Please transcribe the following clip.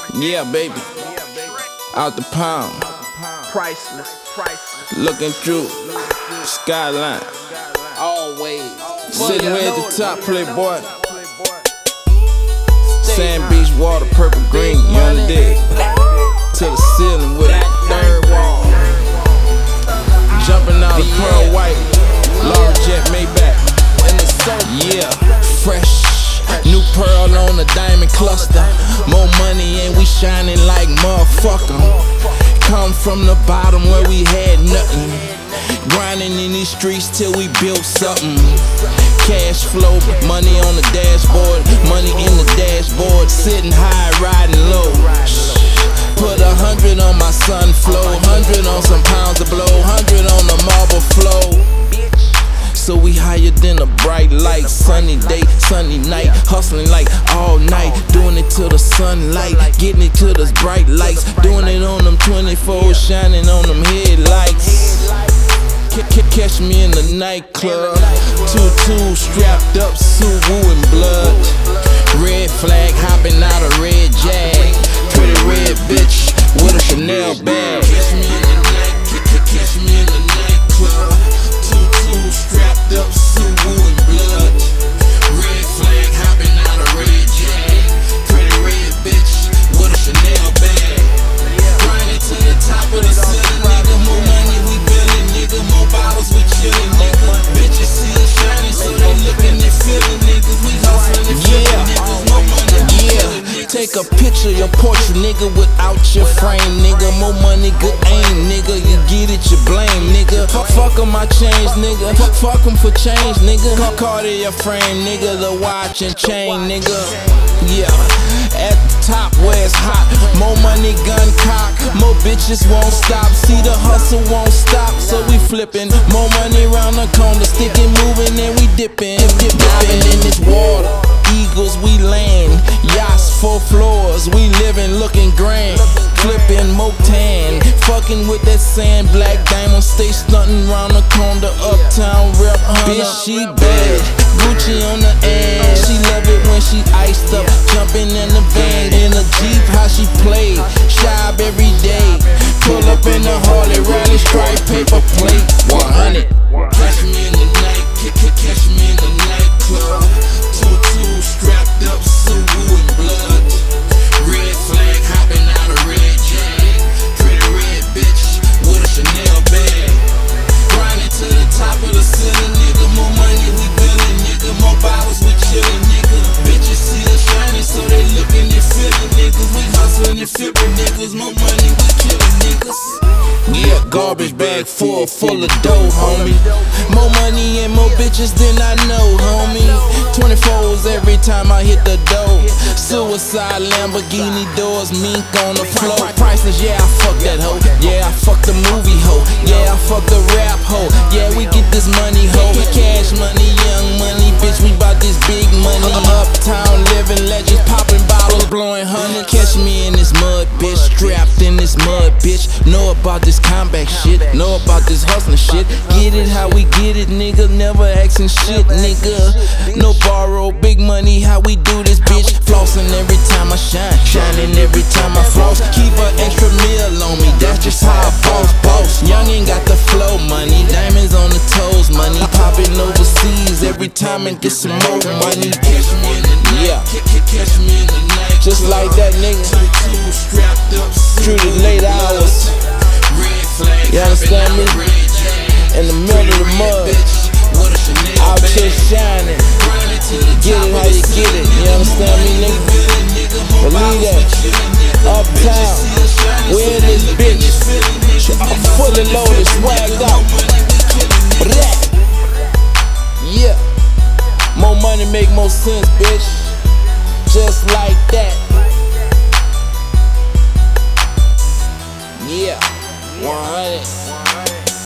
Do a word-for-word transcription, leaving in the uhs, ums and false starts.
Yeah, baby. Out the pound. Priceless, priceless. Looking through skyline. Always. Sitting way at the top, playboy. Sand, beach, water, purple, green, you on the deck. To the ceiling with a third wall. Jumping out of pearl white, Laura Jet Maybach. Yeah, fresh. New pearl on a diamond cluster. More money and we shining like motherfucker. Come from the bottom where we had nothing. Grinding in these streets till we built something. Cash flow, money on the dashboard, money in the dashboard. Sitting high, riding low. Put a hundred on my sun flow, hundred on some pounds of blow, hundred on the marble flow. So we higher than a bright light. Sunny day, sunny night. Hustling like all night. Doing it till the sunlight. Getting it to those bright lights. Doing it on them twenty-four, shining on them headlights. Catch me in the nightclub. Two-two strapped up, Subaru and blood. Red flag hopping out of red jag. Pretty red bitch with a Chanel bag. Catch me in the night, catch me in the nightclub. Two-two strapped up, Subaru and blood. Red flag hopping out of red jag. Pretty red bitch with a Chanel bag. Grinding to the top of the ceiling, nigga. More money we building, nigga. More bottles we chillin', nigga. Bitches see us shining, so they looking and feeling, niggas. We hustling and feeling, niggas. More money we chillin', niggas. Take a picture, your portrait, nigga, without your frame, nigga. More money, good aim, nigga. You get it, you blame, nigga. Fuck em, I change, nigga. Fuck em for change, nigga. Cartier frame, nigga. The watch and chain, nigga. Yeah, at the top where it's hot. More money, gun cock. More bitches won't stop. See the hustle won't stop. So we flipping. More money round the corner. Sticking, moving, and we dipping. Diving in this water. Eagles, we land. Yachts, four floors. We living, looking grand. Flipping, Motan. Fucking with that sand. Black diamond. Stay stunting round the corner. Uptown rep hunter. Bitch, she bad. Gucci on the end. She love it when she iced up. Jumping in the van. In a Jeep, how she play. Shop every day. Pull up in the Harley. Rally stripe, paper plate. one hundred. Catch me in the night. Catch me in the nightclub. Two-two strapped up, Subaru and blood. Red flag hopping out of red jag. Pretty red bitch with a Chanel bag. Grinding to the top of the ceiling, nigga. More money we building, nigga. More bottles we chillin', nigga. Bitches see us shining, so they looking and feeling, niggas. We hustling and flipping, niggas. More money we killin', niggas. Yeah, garbage bag full, full of dough, homie. More money and more bitches than I know, homie. twenty-fours every time I hit the door. Suicide Lamborghini doors, mink on the floor. Priceless, yeah, I fuck that hoe. Yeah, I fuck the movie hoe. Yeah, I fuck the rap hoe. Yeah, we get this money hoe. Cash money, young money, bitch, we bout this big money. Uptown living legends, popping bottles, blowing honey. Catch me in this mud, bitch, strapped in this mud, bitch. Know about this combat shit, know about this hustling shit. Get it how we get it, nigga. Never asking shit, nigga. No borrow, big money, how we do this, bitch. Flossing every time I shine, shining every time I floss. Keep an extra meal on me, that's just how I boss, boss. Young ain't got the flow money, diamonds on the toes money. Popping overseas every time and get some more money. Yeah, just like that, nigga. Through the late hours. You understand me? In the middle of the mud, out here shining. Get it how you get it. You understand me, nigga? Believe that. Uptown, we in this bitch. I'm fully loaded, swagged out. Yeah. More money make more sense, bitch. Just like that.